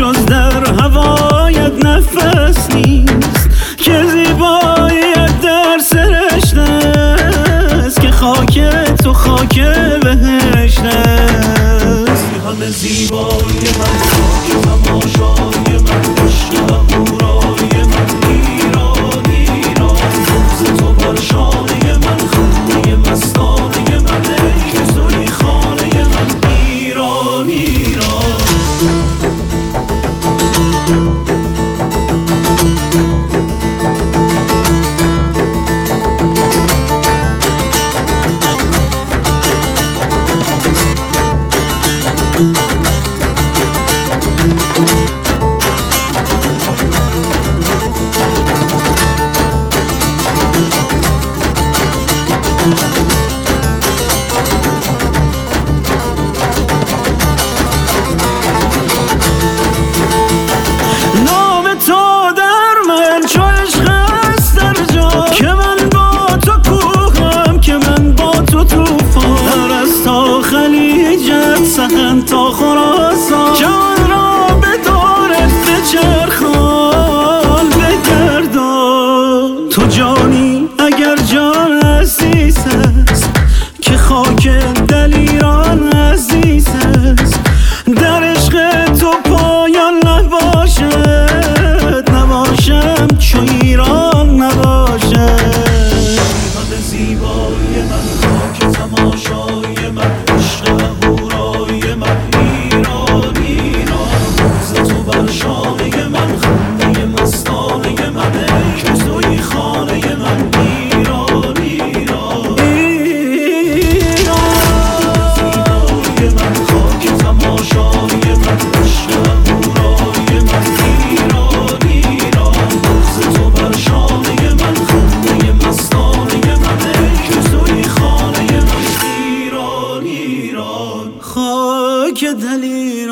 جز در هوایت نفس نیست، که زیباییت در سرشت است، که خاک تو خاک بهشت است. همه زیبایی من، خاک تماشای من، عشق و هورای من، ایران ایران. روز تو بر شانه من، خنده مستانه من، ای که توی خانه من، ایران ایران. نام تو در من چو عشق است در جا، که من با تو کوهم، که من با تو توفان. از تا خلیجت سخن تا خراسان، جان را به دورت بچرخان بگردان. تو جانی اگر جان عزیز است، که خاک دل ایران عزیز است. در عشق تو پایان نباشد، نباشم چو ایران نباشد. همه زیبایی من، خاک تماشای من، عشق و هورای من، ایران ایران. روز تو بر شانه من، خنده مستانه من، ای که توی خانه من، ایران ایران ایران. زیبایی من، خاک تماشای من، عشق و هورای من، ایران ایران. روز تو بر شانه من، خنده مستانه من، ای که توی خانه من، ایران ایران. خاک دل